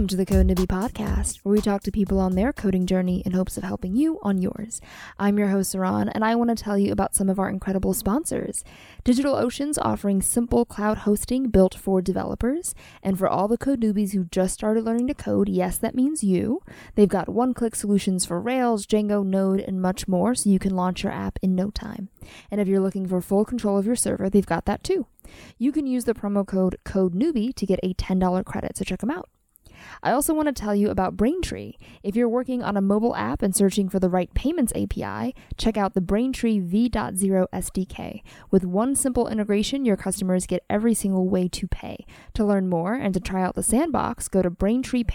Welcome to the Code Newbie Podcast, where we talk to people on their coding journey in hopes of helping you on yours. I'm your host, Saran, and I want to tell you about some of our incredible sponsors. DigitalOcean's offering simple cloud hosting built for developers, and for all the code newbies who just started learning to code, yes, that means you. They've got one-click solutions for Rails, Django, Node, and much more, so you can launch your app in no time. And if you're looking for full control of your server, they've got that too. You can use the promo code CODENEWBIE to get a $10 credit, so check them out. I also want to tell you about Braintree. If you're working on a mobile app and searching for the right payments API, check out the Braintree V.0 SDK. With one simple integration, your customers get every single way to pay. To learn more and to try out the sandbox, go to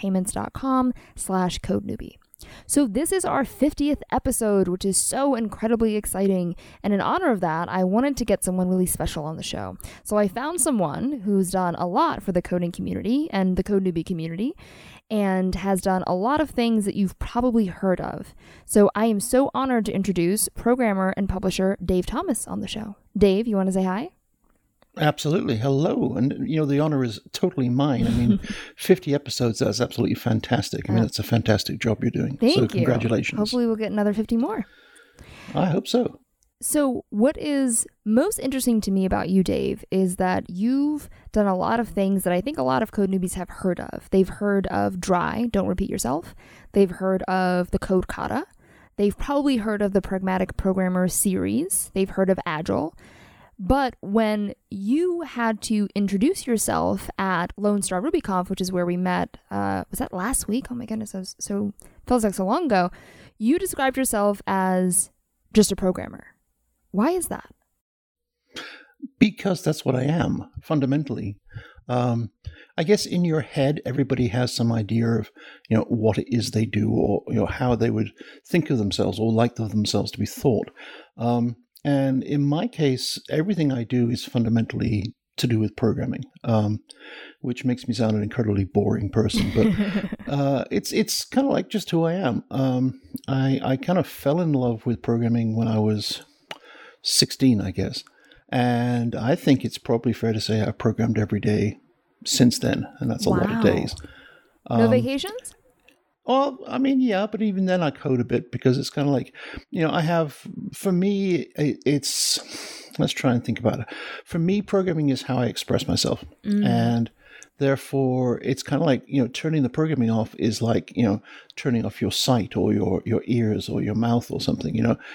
braintreepayments.com/codenewbie. So this is our 50th episode, which is so incredibly exciting. And in honor of that, I wanted to get someone really special on the show. So I found someone who's done a lot for the coding community and the Code Newbie community and has done a lot of things that you've probably heard of. So I am so honored to introduce programmer and publisher Dave Thomas on the show. Dave, you want to say hi? Absolutely. Hello. And, the honor is totally mine. I mean, 50 episodes, that's absolutely fantastic. I mean, that's a fantastic job you're doing. Thank you. Congratulations. Hopefully we'll get another 50 more. I hope so. So what is most interesting to me about you, Dave, is that you've done a lot of things that I think a lot of code newbies have heard of. They've heard of Dry, Don't Repeat Yourself. They've heard of the Code Kata. They've probably heard of the Pragmatic Programmer series. They've heard of Agile. But when you had to introduce yourself at Lone Star RubyConf, which is where we met, was that last week? Oh my goodness, feels like so long ago. You described yourself as just a programmer. Why is that? Because that's what I am, fundamentally. I guess in your head, everybody has some idea of, what it is they do or, how they would think of themselves or like themselves to be thought. And in my case, everything I do is fundamentally to do with programming, which makes me sound an incredibly boring person. But it's kind of like just who I am. I kind of fell in love with programming when I was 16, I guess. And I think it's probably fair to say I've programmed every day since then. And that's a lot of days. No vacations? Well, I mean, yeah, but even then I code a bit because it's kind of like, for me, let's try and think about it. For me, programming is how I express myself. And therefore, it's kind of like, turning the programming off is like, turning off your sight or your ears or your mouth or something,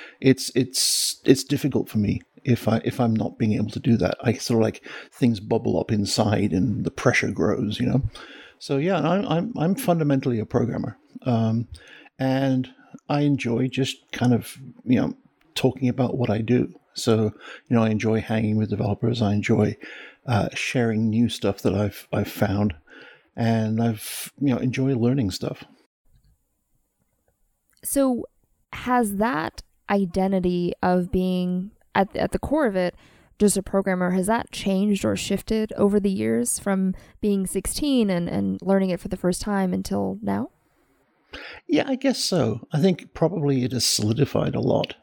It's difficult for me if I'm not being able to do that. I sort of like things bubble up inside and the pressure grows, So yeah, I'm fundamentally a programmer, and I enjoy just kind of talking about what I do. So I enjoy hanging with developers. I enjoy sharing new stuff that I've found, and I've enjoy learning stuff. So has that identity of being at the core of it just a programmer, has that changed or shifted over the years from being 16 and learning it for the first time until now? Yeah, I guess so. I think probably it has solidified a lot.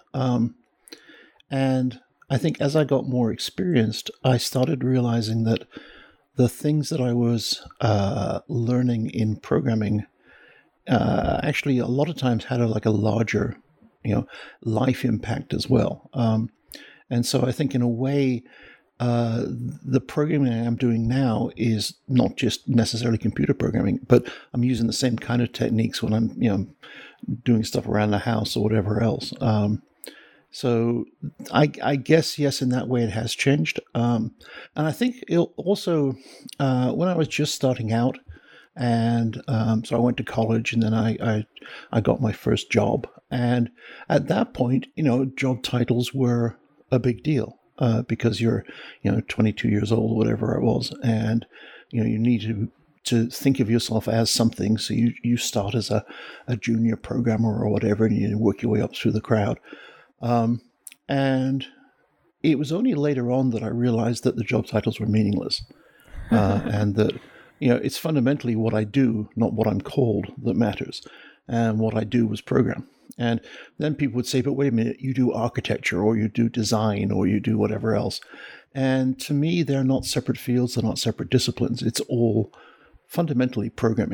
And I think as I got more experienced, I started realizing that the things that I was learning in programming actually a lot of times had a larger, life impact as well. And so I think in a way, the programming I'm doing now is not just necessarily computer programming, but I'm using the same kind of techniques when I'm, doing stuff around the house or whatever else. So I guess, yes, in that way it has changed. And I think it'll also, when I was just starting out, and so I went to college, and then I got my first job. And at that point, job titles were a big deal because you're 22 years old, whatever it was, and you need to think of yourself as something. So you start as a junior programmer or whatever, and you work your way up through the crowd. And it was only later on that I realized that the job titles were meaningless, and that it's fundamentally what I do, not what I'm called, that matters. And what I do was program. And then people would say, but wait a minute, you do architecture or you do design or you do whatever else. And to me, they're not separate fields. They're not separate disciplines. It's all fundamentally programming.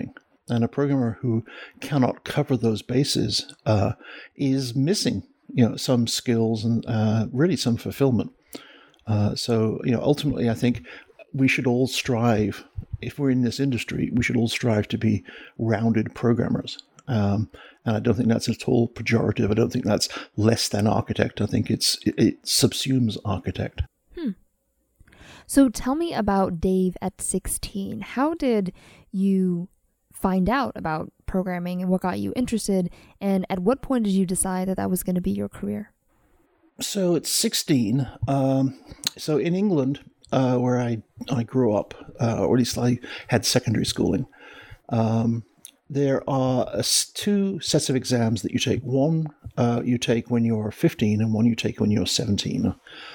And a programmer who cannot cover those bases is missing, some skills and really some fulfillment. So, ultimately, I think we should all strive, if we're in this industry, we should all strive to be rounded programmers. And I don't think that's at all pejorative. I don't think that's less than architect. I think it subsumes architect. So tell me about Dave at 16. How did you find out about programming and what got you interested? And at what point did you decide that was going to be your career? So at 16, so in England, where I grew up, or at least I had secondary schooling, there are two sets of exams that you take. One you take when you're 15 and one you take when you're 17.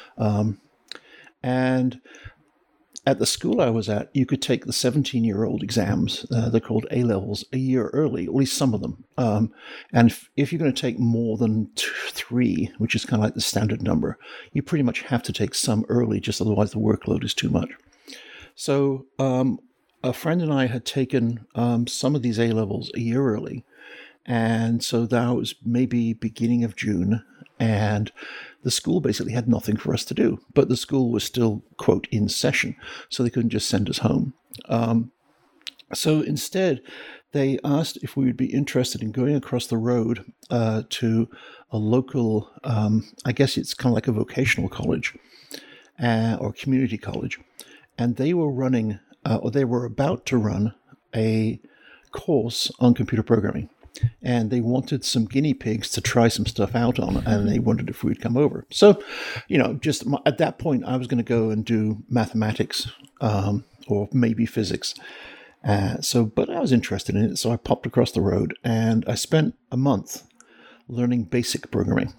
And at the school I was at, you could take the 17-year-old exams, they're called A-levels, a year early, at least some of them. And if you're going to take more than 3, which is kind of like the standard number, you pretty much have to take some early, just otherwise the workload is too much. So a friend and I had taken some of these A-levels a year early, and so that was maybe beginning of June, and the school basically had nothing for us to do, but the school was still, quote, in session, so they couldn't just send us home. So instead, they asked if we would be interested in going across the road to a local, I guess it's kind of like a vocational college or community college, and they were running, or they were about to run a course on computer programming. And they wanted some guinea pigs to try some stuff out on, and they wondered if we'd come over. So, just at that point, I was going to go and do mathematics or maybe physics. But I was interested in it, so I popped across the road, and I spent a month learning basic programming.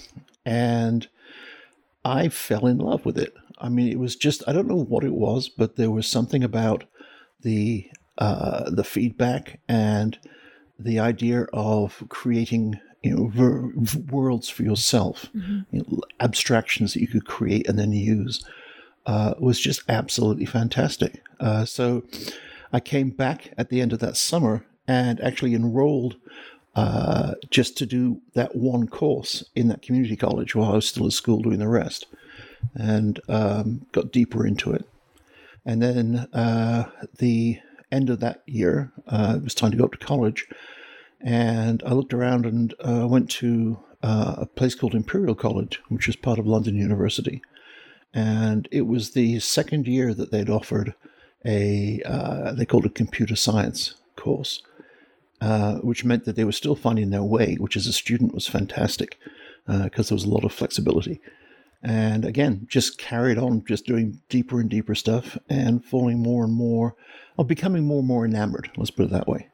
And I fell in love with it. I mean, it was just, I don't know what it was, but there was something about the feedback and the idea of creating, worlds for yourself, abstractions that you could create and then use, was just absolutely fantastic. So I came back at the end of that summer and actually enrolled just to do that one course in that community college while I was still at school doing the rest, and got deeper into it. And then the end of that year, it was time to go up to college, and I looked around and went to a place called Imperial College, which is part of London University. And it was the second year that they'd offered they called it a computer science course, which meant that they were still finding their way, which as a student was fantastic because there was a lot of flexibility. And again, just carried on, just doing deeper and deeper stuff and falling more and more, or becoming more and more enamored, let's put it that way.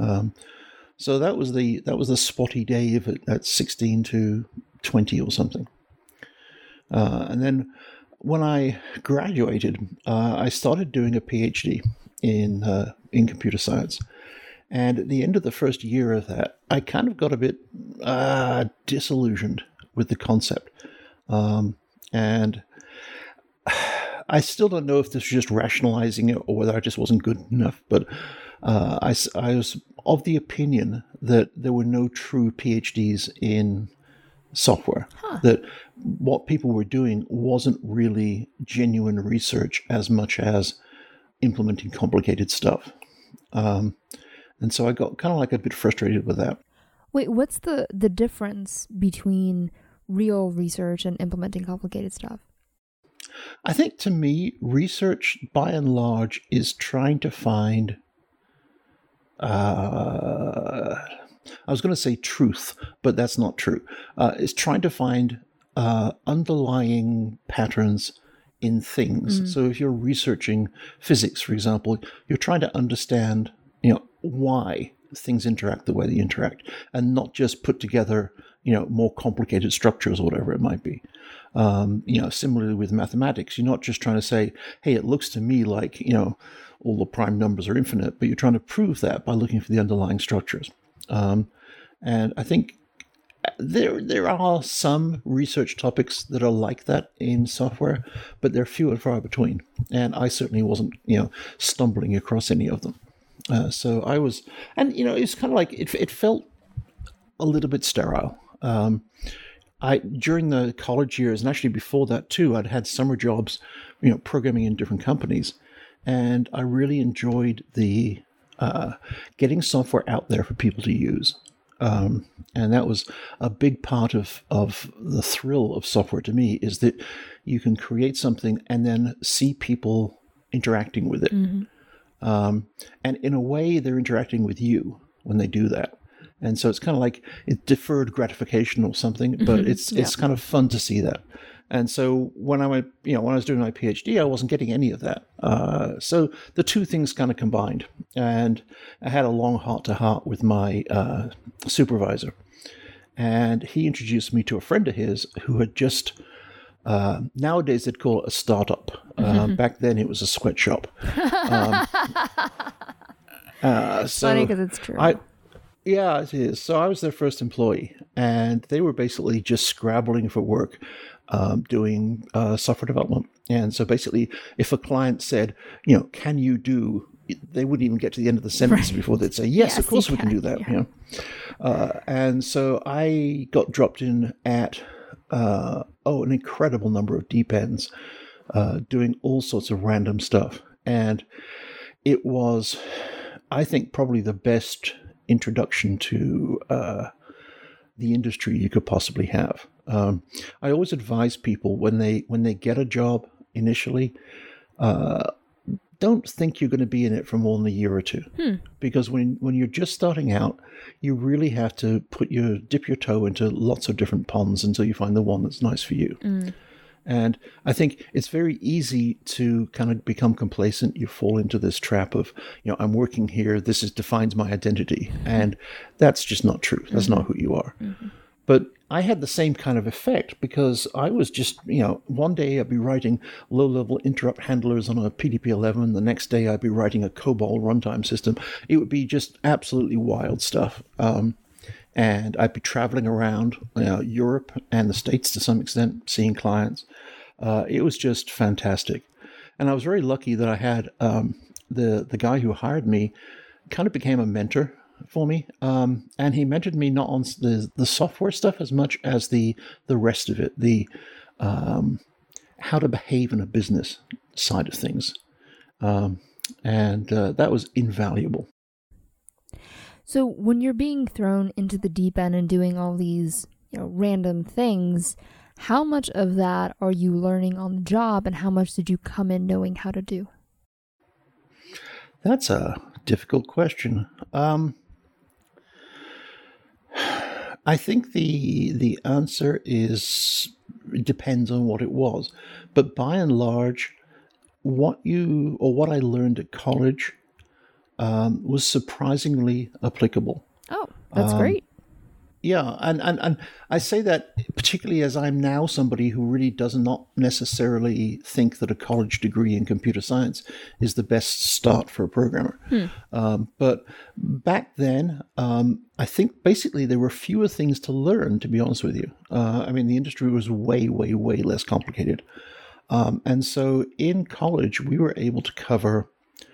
So that was the spotty Dave at 16 to 20 or something. And then when I graduated, I started doing a PhD in computer science. And at the end of the first year of that, I kind of got a bit disillusioned with the concept. And I still don't know if this was just rationalizing it or whether I just wasn't good enough, but I was of the opinion that there were no true PhDs in software, that what people were doing wasn't really genuine research as much as implementing complicated stuff. And so I got kind of like a bit frustrated with that. Wait, what's the difference between real research and implementing complicated stuff? I think to me, research by and large is trying to find, I was going to say truth, but that's not true. It's trying to find underlying patterns in things. So if you're researching physics, for example, you're trying to understand, why things interact the way they interact, and not just put together more complicated structures or whatever it might be. Similarly with mathematics, you're not just trying to say, hey, it looks to me like, all the prime numbers are infinite, but you're trying to prove that by looking for the underlying structures. And I think there are some research topics that are like that in software, but they're few and far between. And I certainly wasn't, stumbling across any of them. So I was, and it's kind of like it felt a little bit sterile. I during the college years, and actually before that too, I'd had summer jobs, programming in different companies, and I really enjoyed the getting software out there for people to use. And that was a big part of the thrill of software to me, is that you can create something and then see people interacting with it. And in a way, they're interacting with you when they do that. And so it's kind of like it's deferred gratification or something, but it's kind of fun to see that. And so when I went, when I was doing my PhD, I wasn't getting any of that. So the two things kind of combined. And I had a long heart-to-heart with my supervisor. And he introduced me to a friend of his who had just, nowadays they'd call it a startup. Back then it was a sweatshop. Funny because it's true. Yeah, it is. So I was their first employee, and they were basically just scrabbling for work, doing software development. And so basically, if a client said, can you do, they wouldn't even get to the end of the sentence before they'd say, yes, of course we can do that. Yeah. And so I got dropped in at, an incredible number of deep ends, doing all sorts of random stuff. And it was, I think, probably the best introduction to the industry you could possibly have. I always advise people when they get a job initially, don't think you're going to be in it for more than a year or two, because when you're just starting out, you really have to dip your toe into lots of different ponds until you find the one that's nice for you. And I think it's very easy to kind of become complacent. You fall into this trap of, I'm working here. This defines my identity. And that's just not true. That's not who you are. But I had the same kind of effect, because I was just, one day I'd be writing low-level interrupt handlers on a PDP-11. The next day I'd be writing a COBOL runtime system. It would be just absolutely wild stuff. And I'd be traveling around Europe and the States to some extent, seeing clients. It was just fantastic. And I was very lucky that I had the guy who hired me kind of became a mentor for me. And he mentored me not on the software stuff as much as the rest of it, the how to behave in a business side of things. And that was invaluable. So when you're being thrown into the deep end and doing all these, random things, how much of that are you learning on the job, and how much did you come in knowing how to do? That's a difficult question. I think the answer is, it depends on what it was. But by and large, what I learned at college was surprisingly applicable. Oh, that's great. Yeah, and I say that particularly as I'm now somebody who really does not necessarily think that a college degree in computer science is the best start for a programmer. But back then, I think basically there were fewer things to learn, to be honest with you. The industry was way, way, way less complicated. And so in college, we were able to cover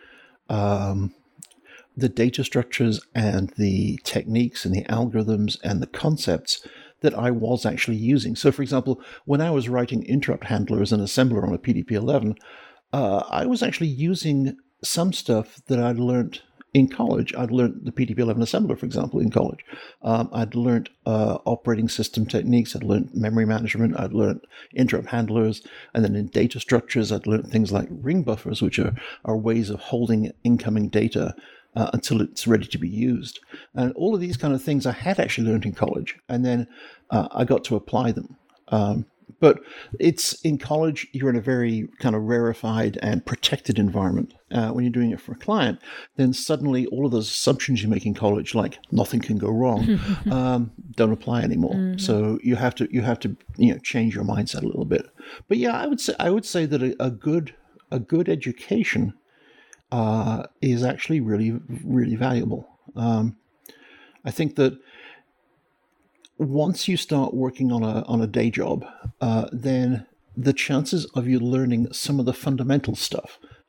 the data structures and the techniques and the algorithms and the concepts that I was actually using. So, for example, when I was writing interrupt handlers and assembler on a PDP-11, I was actually using some stuff that I'd learned in college. I'd learned the PDP-11 assembler, for example, in college. I'd learned operating system techniques. I'd learned memory management. I'd learned interrupt handlers. And then in data structures, I'd learned things like ring buffers, which are ways of holding incoming data until it's ready to be used. And all of these kind of things I had actually learned in college, and then I got to apply them. But it's in college, you're in a very kind of rarefied and protected environment. When you're doing it for a client, then suddenly all of those assumptions you make in college, like nothing can go wrong, don't apply anymore. So you have to change your mindset a little bit. But yeah, I would say that a good education is actually really, really valuable. I think that once you start working on a day job, then the chances of you learning some of the fundamental stuff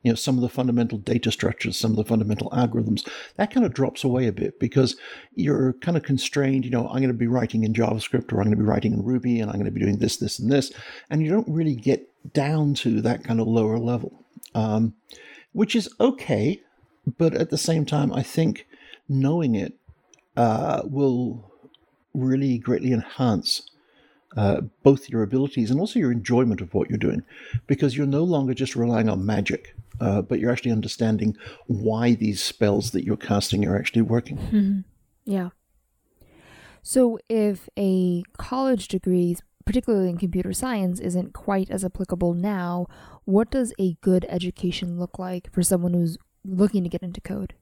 some of the fundamental data structures, some of the fundamental algorithms, that kind of drops away a bit because you're kind of constrained. I'm going to be writing in JavaScript, or I'm going to be writing in Ruby, and I'm going to be doing this, this, and this. And you don't really get down to that kind of lower level, which is okay. But at the same time, I think knowing it will really greatly enhance both your abilities and also your enjoyment of what you're doing, because you're no longer just relying on magic, but you're actually understanding why these spells that you're casting are actually working. Mm-hmm. Yeah. So if a college degree, particularly in computer science, isn't quite as applicable now, what does a good education look like for someone who's looking to get into code?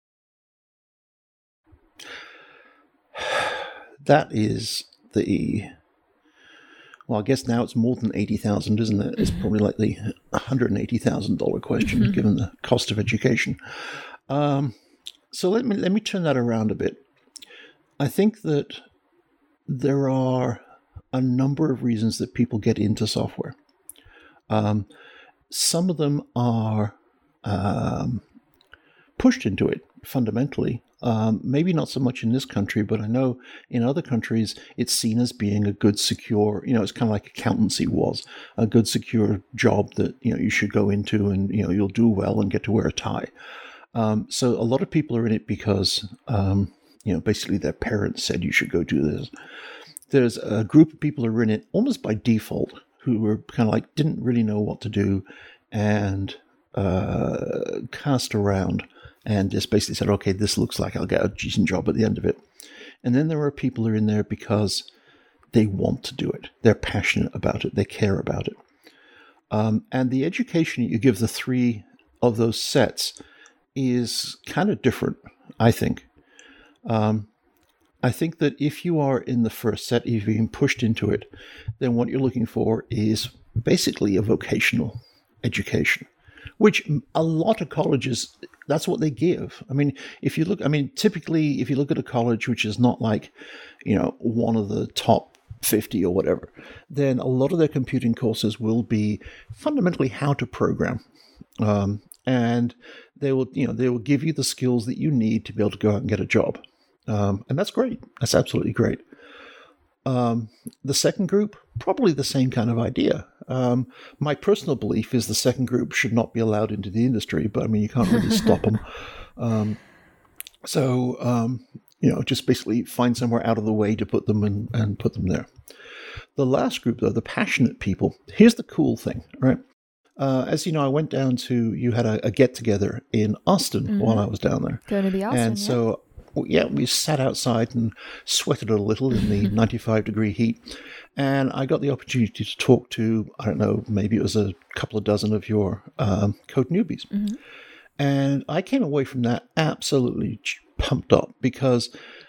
That is well, I guess now it's more than 80,000, isn't it? It's probably like the $180,000 question, given the cost of education. So let me turn that around a bit. I think that there are a number of reasons that people get into software. Some of them are pushed into it fundamentally. Maybe not so much in this country, but I know in other countries it's seen as being a good, secure, it's kind of like accountancy was, a good, secure job that, you should go into and, you'll do well and get to wear a tie. So a lot of people are in it because, basically their parents said you should go do this. There's a group of people who are in it almost by default, who were kind of like, didn't really know what to do and cast around. And just basically said, okay, this looks like I'll get a decent job at the end of it. And then there are people who are in there because they want to do it. They're passionate about it. They care about it. And the education you give the three of those sets is kind of different, I think. I think that if you are in the first set, if you've been pushed into it, then what you're looking for is basically a vocational education, which a lot of colleges, that's what they give. Typically, if you look at a college which is not like, one of the top 50 or whatever, then a lot of their computing courses will be fundamentally how to program. And they will give you the skills that you need to be able to go out and get a job. And that's great. That's absolutely great. The second group, probably the same kind of idea. My personal belief is the second group should not be allowed into the industry, but you can't really stop them. Just basically find somewhere out of the way to put them in and put them there. The last group, though, the passionate people, here's the cool thing, right? As you know, I went down to, you had a get-together in Austin while I was down there. Going to be Austin, and so, we sat outside and sweated a little in the 95-degree heat. And I got the opportunity to talk to, I don't know, maybe it was a couple of dozen of your code newbies. Mm-hmm. And I came away from that absolutely pumped up because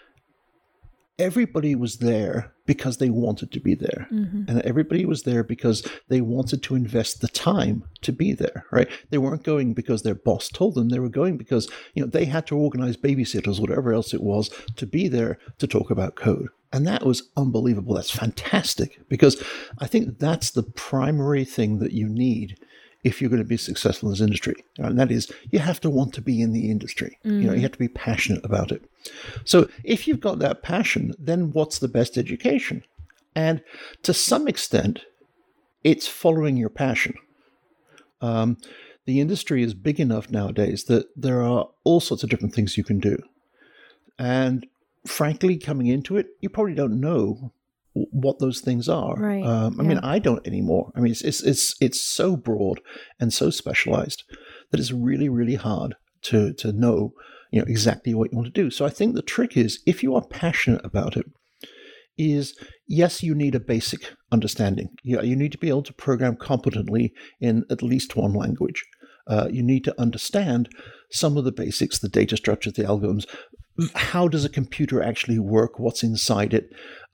everybody was there because they wanted to be there. Mm-hmm. And everybody was there because they wanted to invest the time to be there, right? They weren't going because their boss told them. They were going because, they had to organize babysitters, whatever else it was, to be there to talk about code. And that was unbelievable. That's fantastic, because I think that's the primary thing that you need if you're going to be successful in this industry. And that is, you have to want to be in the industry. You have to be passionate about it. So if you've got that passion, then what's the best education? And to some extent, it's following your passion. The industry is big enough nowadays that there are all sorts of different things you can do. And frankly, coming into it, you probably don't know what those things are. Right. I don't anymore. It's so broad and so specialized that it's really, really hard to know, exactly what you want to do. So I think the trick is, if you are passionate about it, is yes, you need a basic understanding. You need to be able to program competently in at least one language. You need to understand some of the basics, the data structures, the algorithms. How does a computer actually work? What's inside it?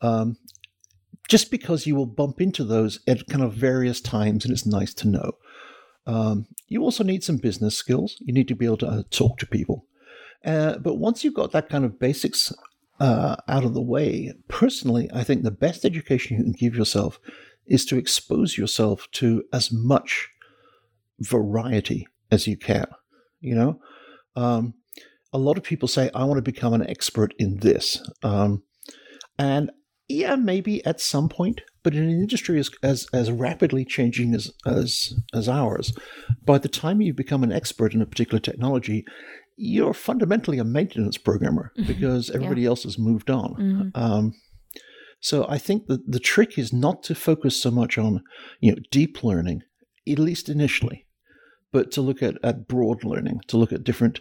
Just because you will bump into those at kind of various times, and it's nice to know. You also need some business skills. You need to be able to talk to people. But once you've got that kind of basics out of the way, personally, I think the best education you can give yourself is to expose yourself to as much variety as you can. You know, a lot of people say, I want to become an expert in this. And yeah, maybe at some point, but in an industry as rapidly changing as ours, by the time you become an expert in a particular technology, you're fundamentally a maintenance programmer because everybody else has moved on. So I think that the trick is not to focus so much on, deep learning, at least initially, but to look at broad learning, to look at different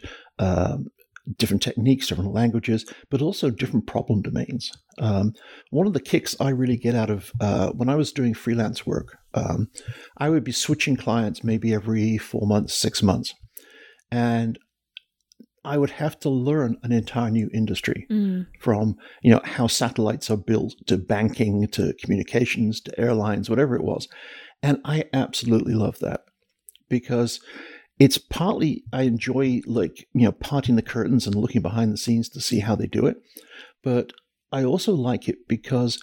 techniques, different languages, but also different problem domains. One of the kicks I really get out of when I was doing freelance work, I would be switching clients maybe every 4 months, 6 months, and I would have to learn an entire new industry from, how satellites are built to banking to communications to airlines, whatever it was. And I absolutely love that because it's partly I enjoy parting the curtains and looking behind the scenes to see how they do it. But I also like it because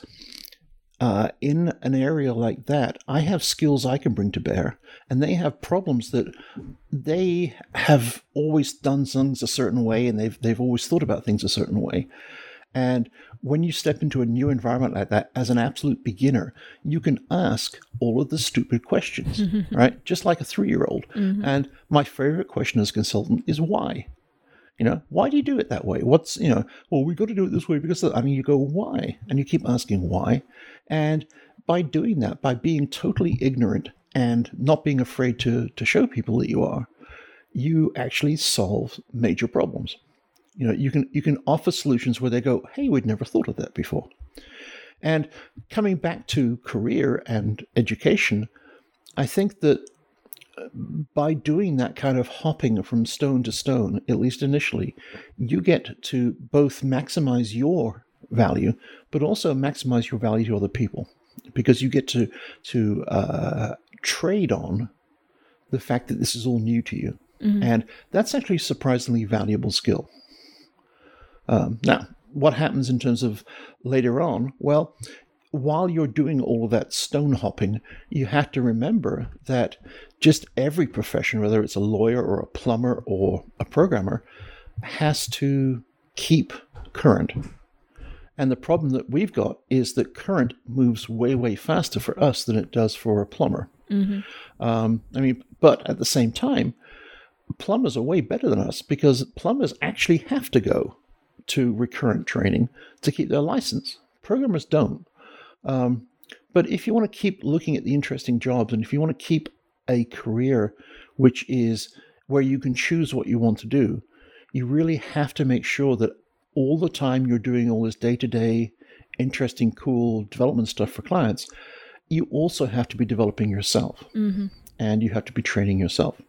in an area like that, I have skills I can bring to bear, and they have problems that they have always done things a certain way, and they've always thought about things a certain way. And when you step into a new environment like that as an absolute beginner, you can ask all of the stupid questions, right? Just like a 3-year-old. And my favorite question as a consultant is why? Why do you do it that way? What's, well, we've got to do it this way because, you go, why? And you keep asking why. And by doing that, by being totally ignorant and not being afraid to show people that you are, you actually solve major problems. You can offer solutions where they go, hey, we'd never thought of that before. And coming back to career and education, I think that by doing that kind of hopping from stone to stone, at least initially, you get to both maximize your value, but also maximize your value to other people, because you get to trade on the fact that this is all new to you. And that's actually a surprisingly valuable skill. Now, what happens in terms of later on? Well, while you're doing all of that stone hopping, you have to remember that just every profession, whether it's a lawyer or a plumber or a programmer, has to keep current. And the problem that we've got is that current moves way, way faster for us than it does for a plumber. But at the same time, plumbers are way better than us because plumbers actually have to go to recurrent training to keep their license. Programmers don't. But if you want to keep looking at the interesting jobs, and if you want to keep a career which is where you can choose what you want to do, you really have to make sure that all the time you're doing all this day-to-day interesting, cool development stuff for clients, you also have to be developing yourself. And you have to be training yourself.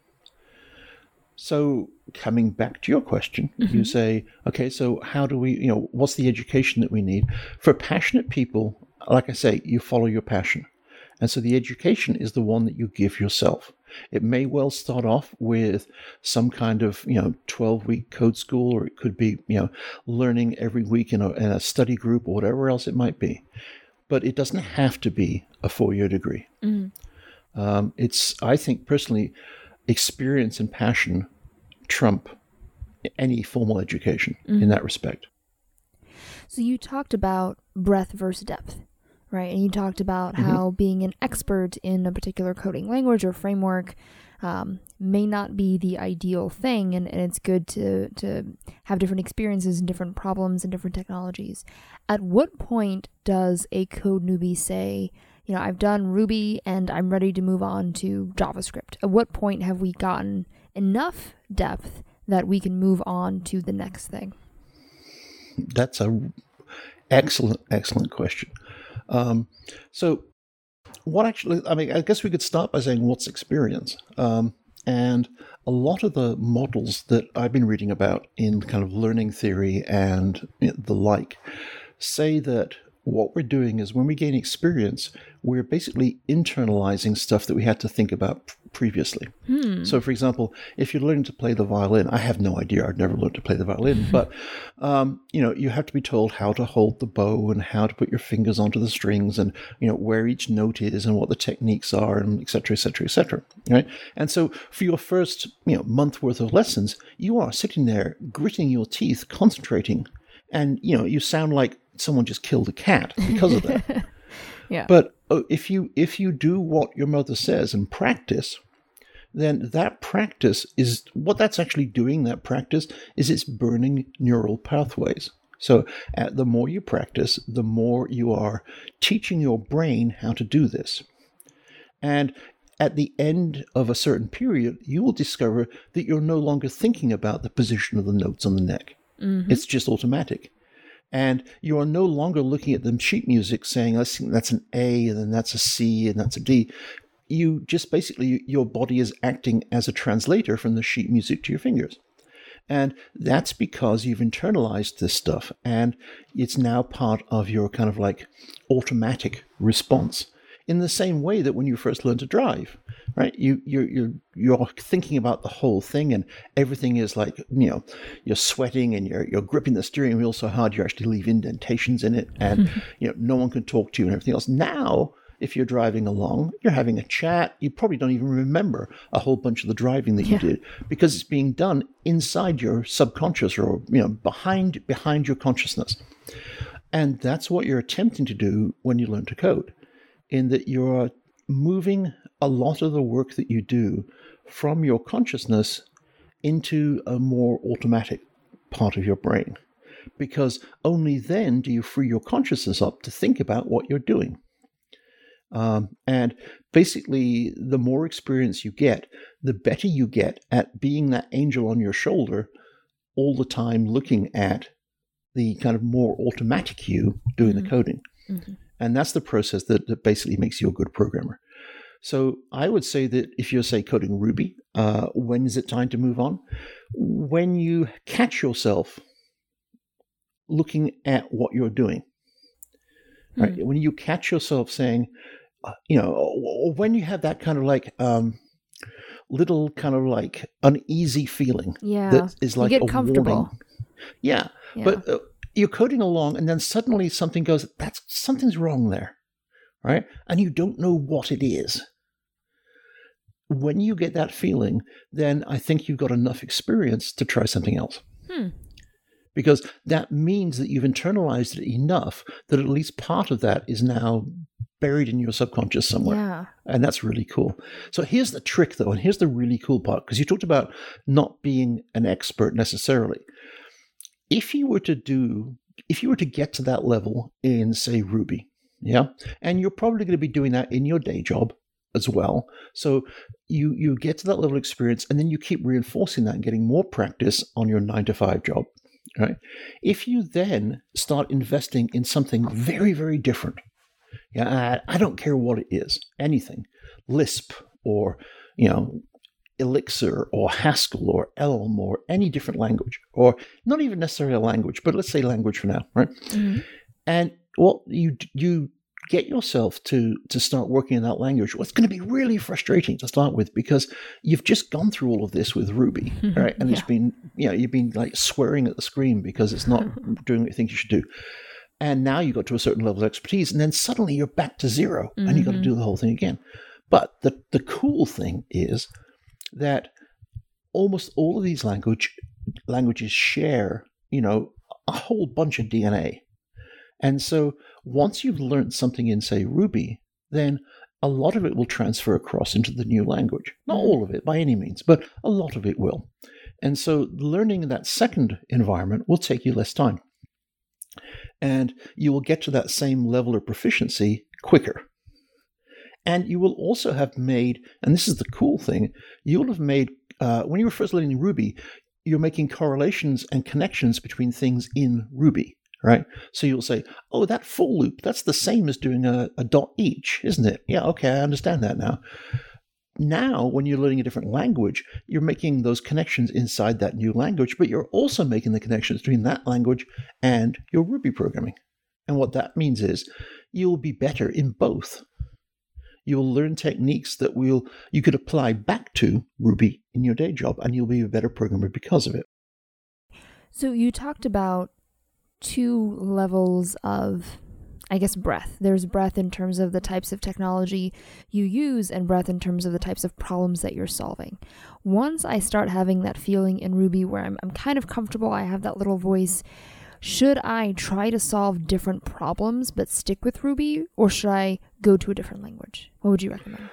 So coming back to your question, you say, okay, so how do we, what's the education that we need? For passionate people, like I say, you follow your passion. And so the education is the one that you give yourself. It may well start off with some kind of, 12-week code school, or it could be, learning every week in a study group or whatever else it might be. But it doesn't have to be a 4-year degree. It's, I think personally, experience and passion trump any formal education in that respect. So you talked about breadth versus depth, right? And you talked about how being an expert in a particular coding language or framework may not be the ideal thing, and it's good to have different experiences and different problems and different technologies. At what point does a code newbie say, I've done Ruby and I'm ready to move on to JavaScript? At what point have we gotten enough depth that we can move on to the next thing? That's a excellent question. So what actually, I guess we could start by saying what's experience? And a lot of the models that I've been reading about in kind of learning theory and the like say that what we're doing is when we gain experience, we're basically internalizing stuff that we had to think about previously. So, for example, if you're learning to play the violin, I have no idea. I've never learned to play the violin, but you have to be told how to hold the bow and how to put your fingers onto the strings, and where each note is and what the techniques are, and et cetera, et cetera, et cetera. Right? And so, for your first month worth of lessons, you are sitting there gritting your teeth, concentrating, and you sound like someone just killed a cat because of that. Yeah. But if you do what your mother says and practice, then that practice is what that's actually doing. That practice is it's burning neural pathways. So the more you practice, the more you are teaching your brain how to do this. And at the end of a certain period, you will discover that you're no longer thinking about the position of the notes on the neck. Mm-hmm. It's just automatic. And you are no longer looking at the sheet music saying, I think that's an A, and then that's a C, and that's a D. You just basically, your body is acting as a translator from the sheet music to your fingers. And that's because you've internalized this stuff, and it's now part of your kind of like automatic response. In the same way that when you first learn to drive, right? You're thinking about the whole thing, and everything is like you're sweating and you're gripping the steering wheel so hard you actually leave indentations in it, and no one can talk to you and everything else. Now, if you're driving along, you're having a chat. You probably don't even remember a whole bunch of the driving that you did because it's being done inside your subconscious or behind your consciousness, and that's what you're attempting to do when you learn to code. In that you're moving a lot of the work that you do from your consciousness into a more automatic part of your brain. Because only then do you free your consciousness up to think about what you're doing. And basically, the more experience you get, the better you get at being that angel on your shoulder all the time, looking at the kind of more automatic you doing the coding. Mm-hmm. And that's the process that basically makes you a good programmer. So I would say that if you're, say, coding Ruby, when is it time to move on? When you catch yourself looking at what you're doing. Right? When you catch yourself saying, or when you have that kind of like little kind of like uneasy feeling that is like you get a comfortable. warning. Yeah. But you're coding along, and then suddenly something goes, something's wrong there, right? And you don't know what it is. When you get that feeling, then I think you've got enough experience to try something else. Because that means that you've internalized it enough that at least part of that is now buried in your subconscious somewhere. Yeah. And that's really cool. So here's the trick, though, and here's the really cool part, because you talked about not being an expert necessarily. If you were to get to that level in, say, Ruby, and you're probably going to be doing that in your day job as well. So you get to that level of experience, and then you keep reinforcing that and getting more practice on your 9-to-5 job, right? If you then start investing in something very, very different, I don't care what it is, anything, Lisp or, Elixir or Haskell or Elm or any different language, or not even necessarily a language, but let's say language for now, right? Mm-hmm. And you get yourself to start working in that language. What's going to be really frustrating to start with, because you've just gone through all of this with Ruby, right? And it's been, you've been like swearing at the screen because it's not doing what you think you should do. And now you got to a certain level of expertise, and then suddenly you're back to zero, and you got to do the whole thing again. But the cool thing is that almost all of these languages share, a whole bunch of DNA. And so once you've learned something in, say, Ruby, then a lot of it will transfer across into the new language. Not all of it by any means, but a lot of it will. And so learning that second environment will take you less time. And you will get to that same level of proficiency quicker. And you will also have made, and this is the cool thing, you will have made, when you were first learning Ruby, you're making correlations and connections between things in Ruby, right? So you'll say, oh, that for loop, that's the same as doing a dot each, isn't it? Yeah, okay, I understand that now. Now, when you're learning a different language, you're making those connections inside that new language, but you're also making the connections between that language and your Ruby programming. And what that means is you'll be better in both. you'll learn techniques that you could apply back to Ruby in your day job, and you'll be a better programmer because of it. So you talked about two levels of, I guess, breadth. There's breadth in terms of the types of technology you use and breadth in terms of the types of problems that you're solving. Once I start having that feeling in Ruby where I'm kind of comfortable, I have that little voice, should I try to solve different problems but stick with Ruby, or should I go to a different language? What would you recommend?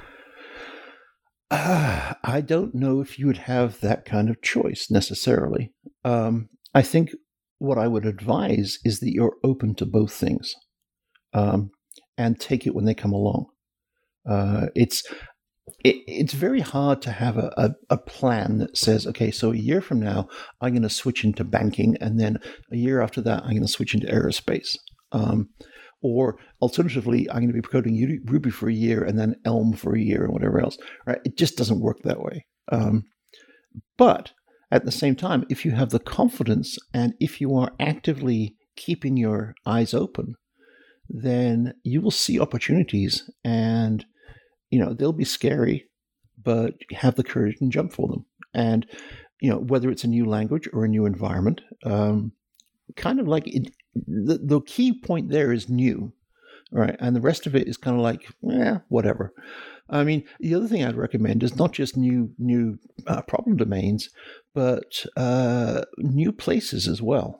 I don't know if you would have that kind of choice necessarily. I think what I would advise is that you're open to both things, and take it when they come along. It's very hard to have a plan that says, okay, so a year from now, I'm going to switch into banking, and then a year after that, I'm going to switch into aerospace. Or alternatively, I'm going to be coding Ruby for a year and then Elm for a year and whatever else. Right? It just doesn't work that way. But at the same time, if you have the confidence and if you are actively keeping your eyes open, then you will see opportunities, and they'll be scary, but have the courage and jump for them. And whether it's a new language or a new environment, kind of like the key point there is new, right? And the rest of it is kind of like, whatever. I mean, the other thing I'd recommend is not just new problem domains, but new places as well.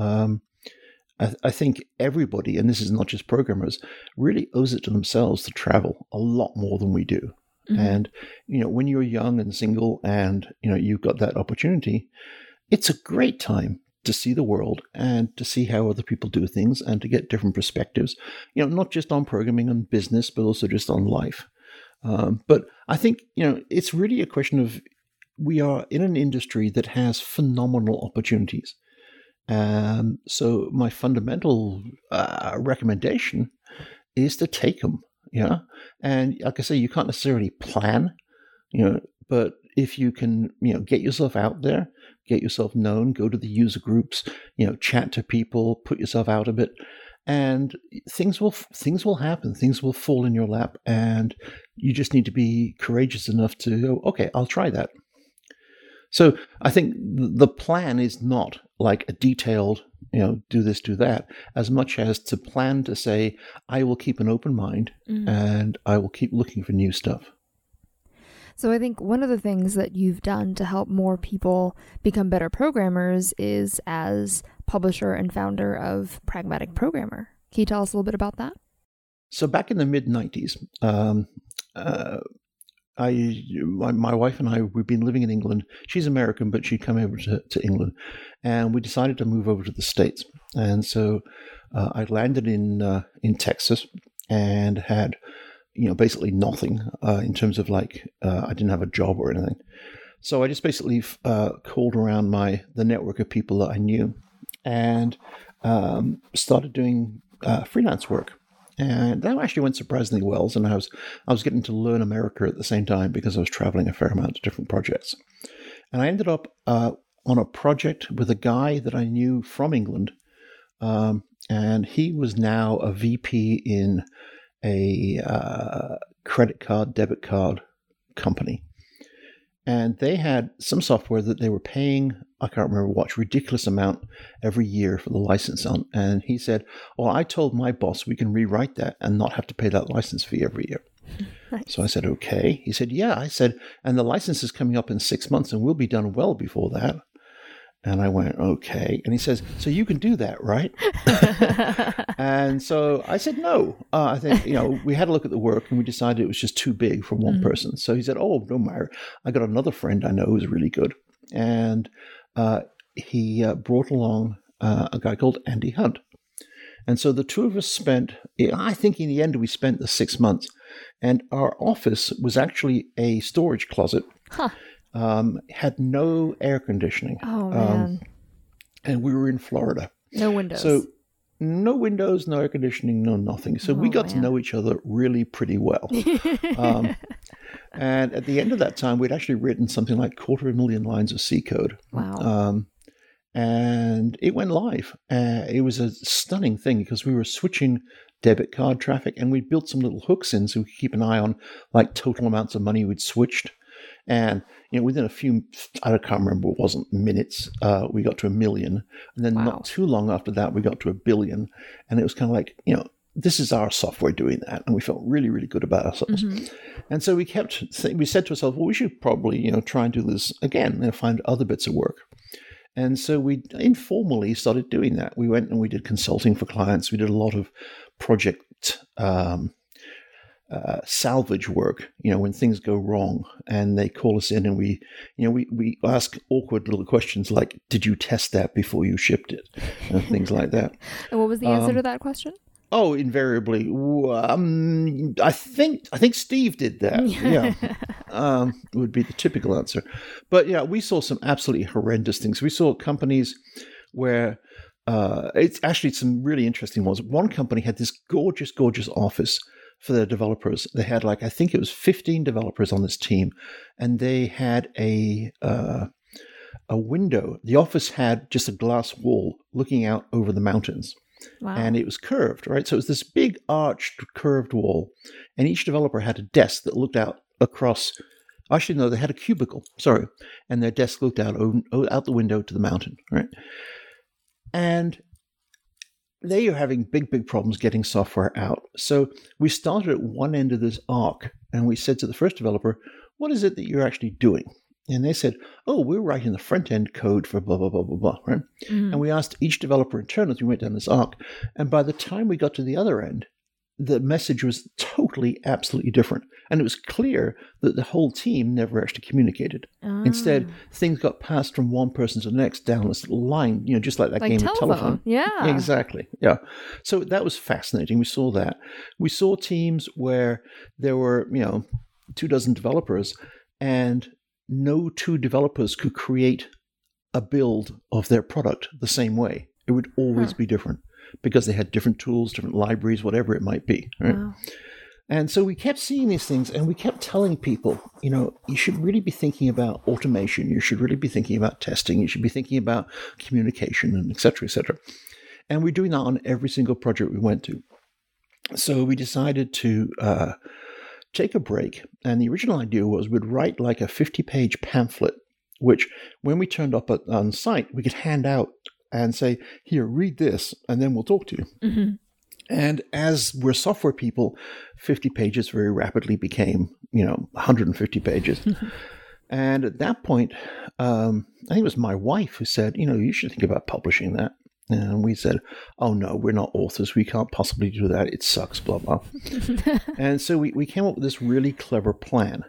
I think everybody, and this is not just programmers, really owes it to themselves to travel a lot more than we do. Mm-hmm. And, when you're young and single and, you've got that opportunity, it's a great time to see the world and to see how other people do things and to get different perspectives, not just on programming and business, but also just on life. But I think, it's really a question of, we are in an industry that has phenomenal opportunities. So my fundamental recommendation is to take them, and like I say, you can't necessarily plan, but if you can, get yourself out there, get yourself known, go to the user groups, chat to people, put yourself out a bit, and things will happen. Things will fall in your lap, and you just need to be courageous enough to go, okay, I'll try that. So I think the plan is not like a detailed, do this, do that, as much as to plan to say, I will keep an open mind, mm-hmm. and I will keep looking for new stuff. So I think one of the things that you've done to help more people become better programmers is as publisher and founder of Pragmatic Programmer. Can you tell us a little bit about that? So back in the mid-90s, my wife and I, we've been living in England. She's American, but she'd come over to England, and we decided to move over to the States. And so I landed in Texas and had, basically nothing in terms of I didn't have a job or anything. So I just basically called around the network of people that I knew and started doing freelance work. And that actually went surprisingly well. And I was getting to learn America at the same time because I was traveling a fair amount to different projects. And I ended up on a project with a guy that I knew from England. And he was now a VP in a credit card, debit card company. And they had some software that they were paying, I can't remember what, ridiculous amount every year for the license on. And he said, well, I told my boss we can rewrite that and not have to pay that license fee every year. Nice. So I said, okay. He said, yeah. I said, and the license is coming up in 6 months and we'll be done well before that. And I went, okay. And he says, so you can do that, right? And so I said, no. I think, we had a look at the work and we decided it was just too big for one person. So he said, oh, don't matter. I got another friend I know who's really good. And he brought along a guy called Andy Hunt. And so the two of us spent, I think in the end, we spent the 6 months. And our office was actually a storage closet. Huh. Had no air conditioning. Oh, man. And we were in Florida. No windows. So no windows, no air conditioning, no nothing. So we got to know each other really pretty well. And at the end of that time, we'd actually written something like 250,000 lines of C code. Wow. And it went live. It was a stunning thing because we were switching debit card traffic, and we built some little hooks in so we could keep an eye on like total amounts of money we'd switched. And within a few, I can't remember, it wasn't minutes, we got to 1 million, and then not too long after that, we got to 1 billion, and it was kind of like, this is our software doing that, and we felt really, really good about ourselves. And so we said to ourselves, well, we should probably, try and do this again and find other bits of work. And so we informally started doing that. We went and we did consulting for clients. We did a lot of project salvage work, when things go wrong and they call us in and we ask awkward little questions like, did you test that before you shipped it? And things like that. And what was the answer to that question? Oh, invariably. I think Steve did that. Yeah. Would be the typical answer. But yeah, we saw some absolutely horrendous things. We saw companies where it's actually some really interesting ones. One company had this gorgeous, gorgeous office for their developers. They had I think it was 15 developers on this team, and they had a window. The office had just a glass wall looking out over the mountains. Wow. And it was curved, right? So it was this big arched curved wall, and each developer had a desk that looked out across. Actually, no, they had a cubicle, sorry, and their desk looked out the window to the mountain, right? And they are having big, big problems getting software out. So we started at one end of this arc, and we said to the first developer, what is it that you're actually doing? And they said, oh, we're writing the front-end code for blah, blah, blah, blah, blah, right? And we asked each developer in turn as we went down this arc. And by the time we got to the other end, the message was totally, absolutely different. And it was clear that the whole team never actually communicated. Instead, things got passed from one person to the next down this little line, just like that game of telephone. Yeah. Exactly. Yeah. So that was fascinating. We saw that. We saw teams where there were, 24 developers, and no two developers could create a build of their product the same way. It would always be different because they had different tools, different libraries, whatever it might be. Right? Wow. And so we kept seeing these things, and we kept telling people, you should really be thinking about automation. You should really be thinking about testing. You should be thinking about communication, and et cetera, et cetera. And we're doing that on every single project we went to. So we decided to take a break, and the original idea was we'd write like a 50-page pamphlet, which when we turned up on site, we could hand out and say, here, read this, and then we'll talk to you. And as we're software people, 50 pages very rapidly became, 150 pages. And at that point, I think it was my wife who said, you should think about publishing that. And we said, oh, no, we're not authors. We can't possibly do that. It sucks, blah, blah. And so we came up with this really clever plan.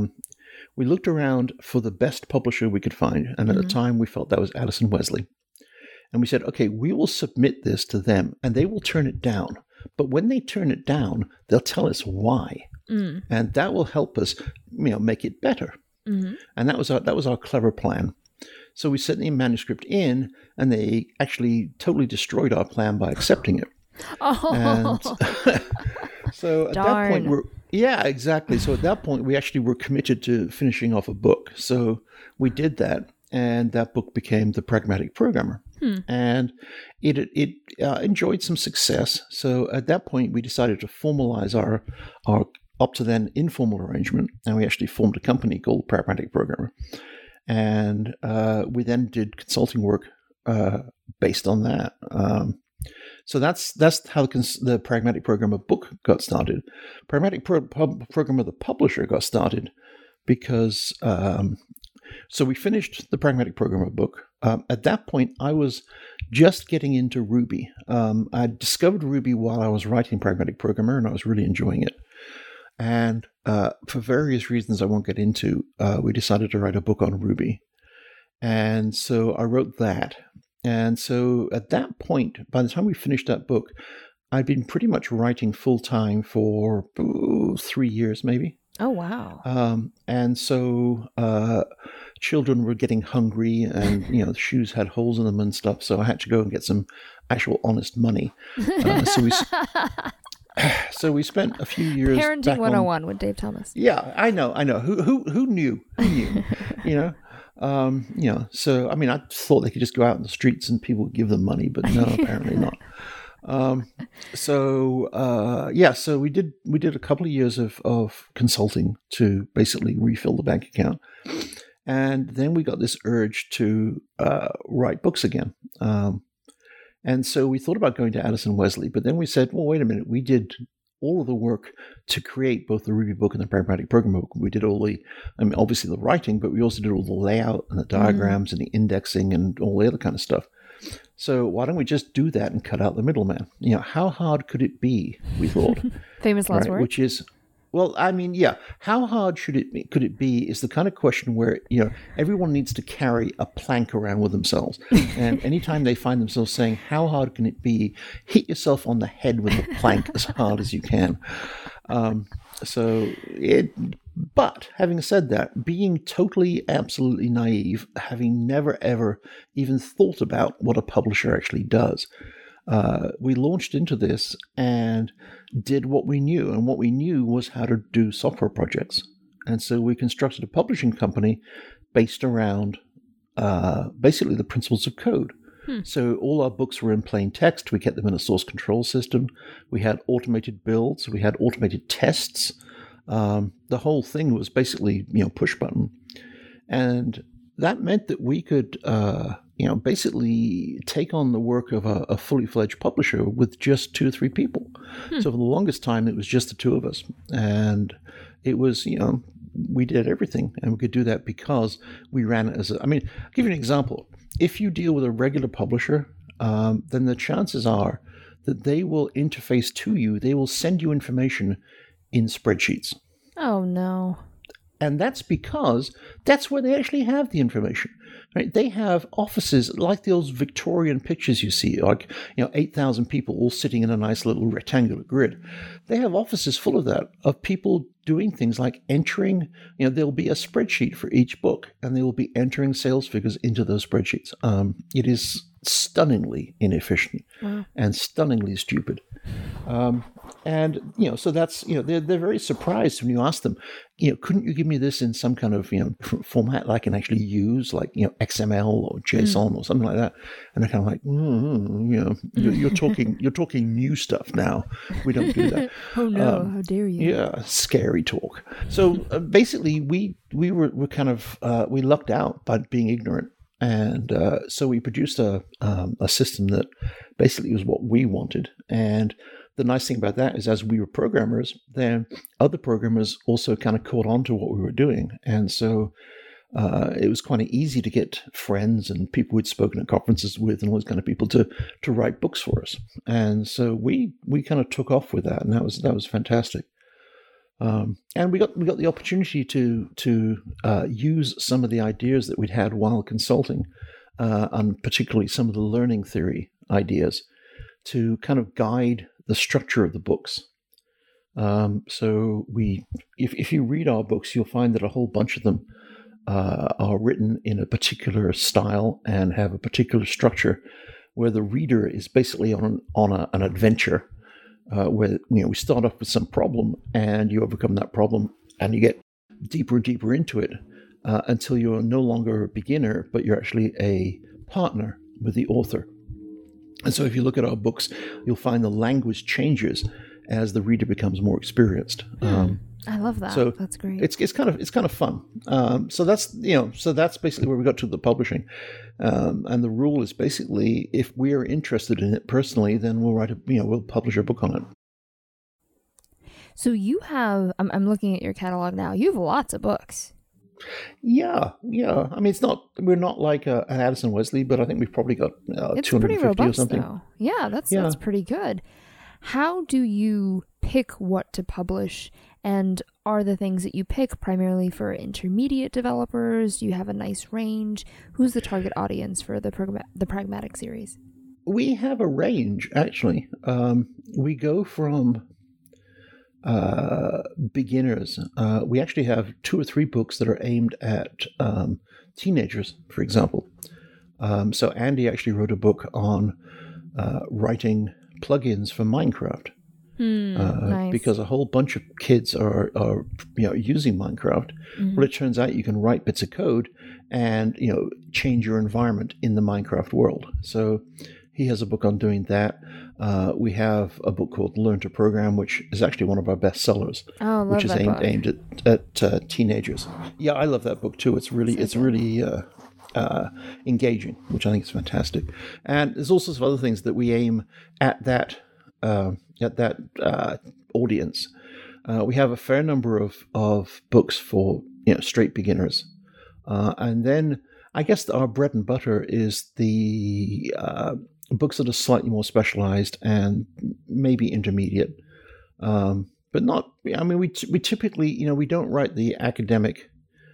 We looked around for the best publisher we could find. And at the time, we felt that was Addison Wesley. And we said, okay, we will submit this to them, and they will turn it down. But when they turn it down, they'll tell us why. And that will help us, make it better. And that was our clever plan. So we sent the manuscript in, and they actually totally destroyed our plan by accepting it. Oh. And so at that point, exactly. So at that point, we actually were committed to finishing off a book. So we did that, and that book became The Pragmatic Programmer. And it enjoyed some success. So at that point, we decided to formalize our up to then informal arrangement, and we actually formed a company called Pragmatic Programmer. And we then did consulting work based on that. So that's how the Pragmatic Programmer book got started. Pragmatic Programmer, the publisher, got started because so we finished the Pragmatic Programmer book. At that point, I was just getting into Ruby. I discovered Ruby while I was writing Pragmatic Programmer, and I was really enjoying it. And for various reasons I won't get into, we decided to write a book on Ruby. And so I wrote that. And so at that point, by the time we finished that book, I'd been pretty much writing full-time for 3 years, maybe. Oh, wow. And so children were getting hungry, and, the shoes had holes in them and stuff. So I had to go and get some actual honest money. So we spent a few years. Parenting 101 with Dave Thomas. Yeah, I know. Who knew? So I mean, I thought they could just go out in the streets and people would give them money, but no, apparently not. So we did a couple of years of consulting to basically refill the bank account, and then we got this urge to write books again. And so we thought about going to Addison Wesley, but then we said, well, wait a minute, we did all of the work to create both the Ruby book and the Pragmatic Programmer book. We did obviously the writing, but we also did all the layout and the diagrams and the indexing and all the other kind of stuff. So why don't we just do that and cut out the middleman? How hard could it be, we thought. Famous last word. Which is, how hard could it be is the kind of question where, everyone needs to carry a plank around with themselves. And anytime they find themselves saying, how hard can it be, hit yourself on the head with the plank as hard as you can. But having said that, being totally, absolutely naive, having never, ever even thought about what a publisher actually does, we launched into this and did what we knew. And what we knew was how to do software projects. And so we constructed a publishing company based around basically the principles of code. So all our books were in plain text. We kept them in a source control system. We had automated builds. We had automated tests. The whole thing was basically, push button. And that meant that we could, basically take on the work of a fully fledged publisher with just 2 or 3 people. So for the longest time, it was just the 2 of us. And it was, we did everything. And we could do that because we ran it I'll give you an example. If you deal with a regular publisher, then the chances are that they will interface to you. They will send you information in spreadsheets. Oh, no. And that's because that's where they actually have the information, right? They have offices like those Victorian pictures you see, 8,000 people all sitting in a nice little rectangular grid. They have offices full of that, of people doing things like entering, there'll be a spreadsheet for each book, and they will be entering sales figures into those spreadsheets. It is stunningly inefficient and stunningly stupid. So that's, they're very surprised when you ask them, couldn't you give me this in some kind of, different format that I can actually use, like, XML or JSON or something like that? And they're kind of like, you're talking new stuff now. We don't do that. Oh no, how dare you? Yeah, scary talk. So basically we were kind of, we lucked out by being ignorant. And so we produced a system that basically was what we wanted. And the nice thing about that is, as we were programmers, then other programmers also kind of caught on to what we were doing. And so it was quite easy to get friends and people we'd spoken at conferences with and all those kind of people to write books for us. And so we kind of took off with that, and that was fantastic. And we got the opportunity to use some of the ideas that we'd had while consulting, and particularly some of the learning theory ideas, to kind of guide the structure of the books. So if you read our books, you'll find that a whole bunch of them are written in a particular style and have a particular structure, where the reader is basically on an adventure. Where we start off with some problem and you overcome that problem and you get deeper and deeper into it until you're no longer a beginner, but you're actually a partner with the author. And so if you look at our books, you'll find the language changes as the reader becomes more experienced. I love that. So that's great. It's kind of fun. So that's basically where we got to the publishing. And the rule is basically, if we are interested in it personally, then we'll publish a book on it. So you have, I'm looking at your catalog now. You have lots of books. Yeah. We're not like an Addison Wesley, but I think we've probably got 250 robust, or something. Though. Yeah, that's pretty good. How do you pick what to publish? And are the things that you pick primarily for intermediate developers? Do you have a nice range? Who's the target audience for the Pragmatic series? We have a range, actually. We go from beginners. We actually have 2 or 3 books that are aimed at teenagers, for example. So Andy actually wrote a book on writing plugins for Minecraft. Nice. Because a whole bunch of kids are using Minecraft. Well, it turns out you can write bits of code and change your environment in the Minecraft world. So he has a book on doing that. We have a book called Learn to Program, which is actually one of our best sellers, Oh, love which is that book. aimed at teenagers. Yeah, I love that book too. It's really engaging, which I think is fantastic. And there's all sorts of other things that we aim at that audience. We have a fair number of books for straight beginners, and then I guess our bread and butter is the books that are slightly more specialized and maybe intermediate, but not. I mean, we typically we don't write the academic.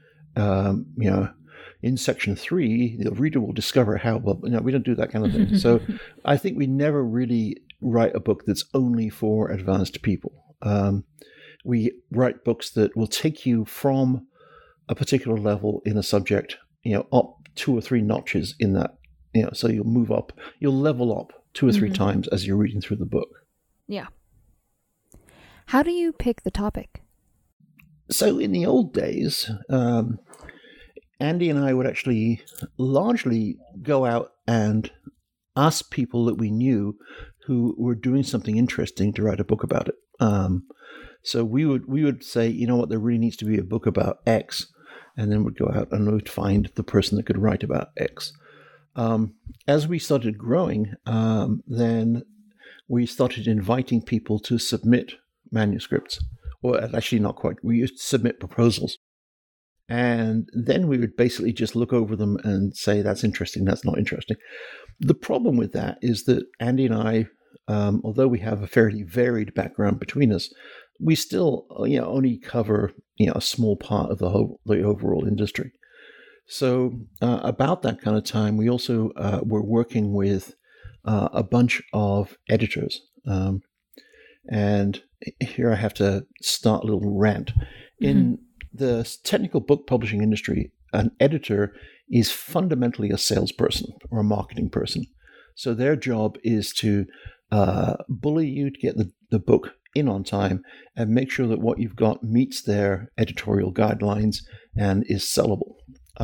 In section 3, the reader will discover how. Well, we don't do that kind of thing. So I think we never really write a book that's only for advanced people. We write books that will take you from a particular level in a subject, up 2 or 3 notches in that. So you'll move up, you'll level up 2 or 3 times as you're reading through the book. Yeah. How do you pick the topic? So in the old days, Andy and I would actually largely go out and ask people that we knew who were doing something interesting to write a book about it. So we would say, there really needs to be a book about X, and then we'd go out and we'd find the person that could write about X. As we started growing, then we started inviting people to submit manuscripts, or actually not quite. We used to submit proposals. And then we would basically just look over them and say, that's interesting, that's not interesting. The problem with that is that Andy and I, although we have a fairly varied background between us, we still only cover a small part of the overall industry. So about that kind of time, we also were working with a bunch of editors. And here I have to start a little rant. In the technical book publishing industry, an editor is fundamentally a salesperson or a marketing person. So their job is to bully you to get the book in on time and make sure that what you've got meets their editorial guidelines and is sellable.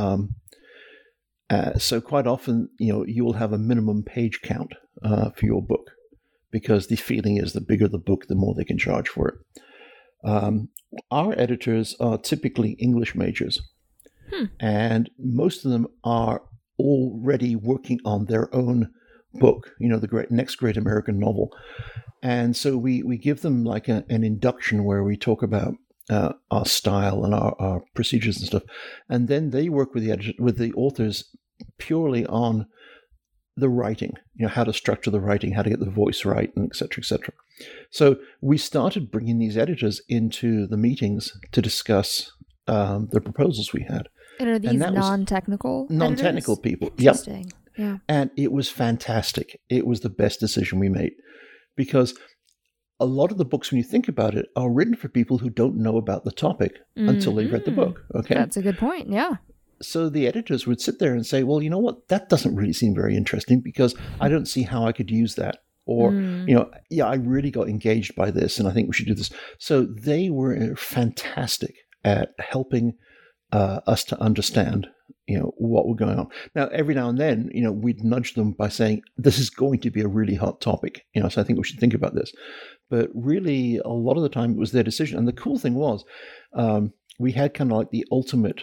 So quite often, you will have a minimum page count for your book, because the feeling is the bigger the book, the more they can charge for it. Our editors are typically English majors, and most of them are already working on their own book, the next great American novel. And so we give them like an induction where we talk about our style and our procedures and stuff, and then they work with the authors purely on the writing, how to structure the writing, how to get the voice right, and et cetera, et cetera. So we started bringing these editors into the meetings to discuss the proposals we had. And are these non-technical people? Interesting. Yeah. And it was fantastic. It was the best decision we made, because a lot of the books, when you think about it, are written for people who don't know about the topic until they've read the book. Okay, that's a good point. Yeah. So the editors would sit there and say, well, you know what, that doesn't really seem very interesting, because I don't see how I could use that. Or, I really got engaged by this and I think we should do this. So they were fantastic at helping us to understand, what were going on. Now, every now and then, we'd nudge them by saying, this is going to be a really hot topic, so I think we should think about this. But really, a lot of the time it was their decision. And the cool thing was, we had kind of like the ultimate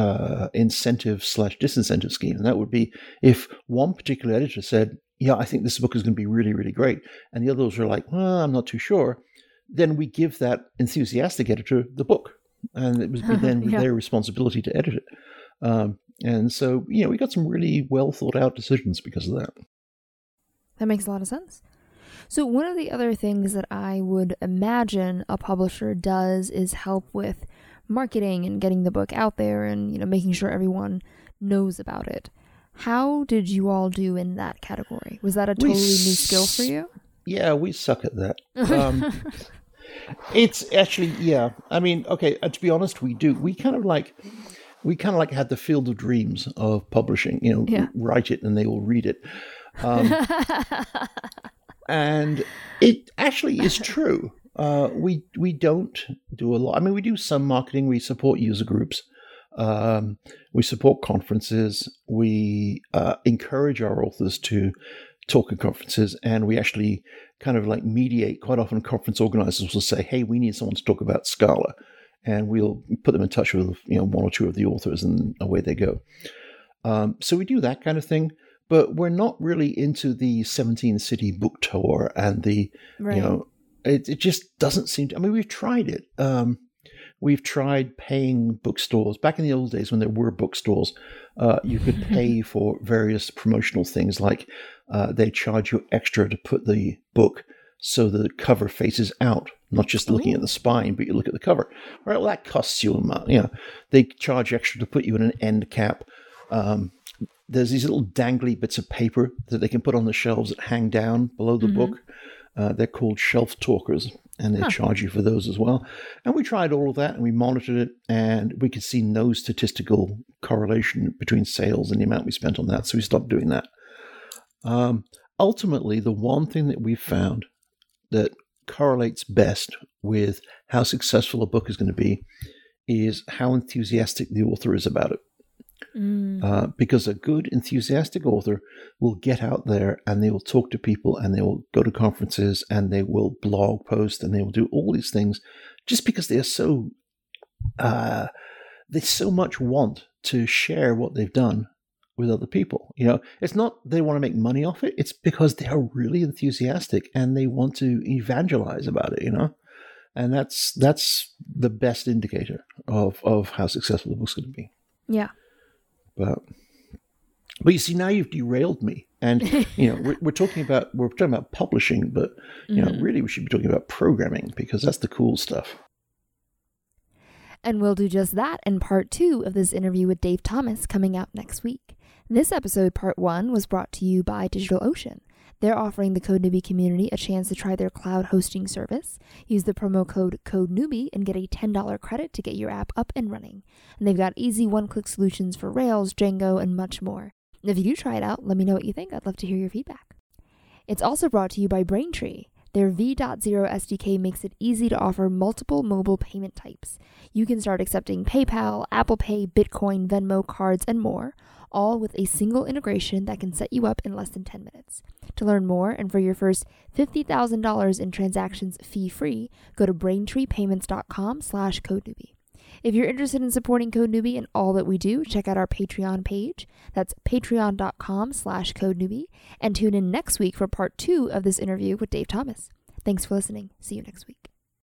incentive/disincentive scheme. And that would be if one particular editor said, yeah, I think this book is going to be really, really great, and the others were like, well, I'm not too sure, then we give that enthusiastic editor the book. And it was then their responsibility to edit it. And so, we got some really well thought out decisions because of that. That makes a lot of sense. So one of the other things that I would imagine a publisher does is help with marketing and getting the book out there and, making sure everyone knows about it. How did you all do in that category? Was that a totally new skill for you? Yeah, we suck at that. It's actually, yeah. I mean, okay, to be honest, we do. We kind of like had the field of dreams of publishing, write it and they will read it. And it actually is true. We don't do a lot. I mean, we do some marketing. We support user groups. We support conferences. We encourage our authors to talk at conferences, and we actually kind of like mediate. Quite often conference organizers will say, hey, we need someone to talk about Scala, and we'll put them in touch with one or two of the authors, and away they go. So we do that kind of thing, but we're not really into the 17-city book tour and the, Right. It just doesn't seem to, I mean, we've tried it. We've tried paying bookstores. Back in the old days when there were bookstores, you could pay for various promotional things, like they charge you extra to put the book so the cover faces out, not just looking at the spine, but you look at the cover. Well, that costs you a month. They charge extra to put you in an end cap. There's these little dangly bits of paper that they can put on the shelves that hang down below the book. They're called shelf talkers, and they charge you for those as well. And we tried all of that, and we monitored it, and we could see no statistical correlation between sales and the amount we spent on that, so we stopped doing that. Ultimately, the one thing that we've found that correlates best with how successful a book is going to be is how enthusiastic the author is about it. Because a good, enthusiastic author will get out there and they will talk to people and they will go to conferences and they will blog post and they will do all these things just because they are so, they so much want to share what they've done with other people. It's not they want to make money off it. It's because they are really enthusiastic and they want to evangelize about it, and that's the best indicator of how successful the book's going to be. Yeah. But you see, now you've derailed me, and we're talking about publishing, but really we should be talking about programming, because that's the cool stuff. And we'll do just that in part 2 of this interview with Dave Thomas coming out next week. This episode, part 1, was brought to you by DigitalOcean. They're offering the Code Newbie community a chance to try their cloud hosting service. Use the promo code CodeNewbie and get a $10 credit to get your app up and running. And they've got easy one-click solutions for Rails, Django, and much more. And if you do try it out, let me know what you think. I'd love to hear your feedback. It's also brought to you by Braintree. Their V.0 SDK makes it easy to offer multiple mobile payment types. You can start accepting PayPal, Apple Pay, Bitcoin, Venmo, cards, and more, all with a single integration that can set you up in less than 10 minutes. To learn more and for your first $50,000 in transactions fee-free, go to braintreepayments.com/CodeNewbie. If you're interested in supporting Code Newbie and all that we do, check out our Patreon page. That's patreon.com/CodeNewbie, and tune in next week for part 2 of this interview with Dave Thomas. Thanks for listening. See you next week.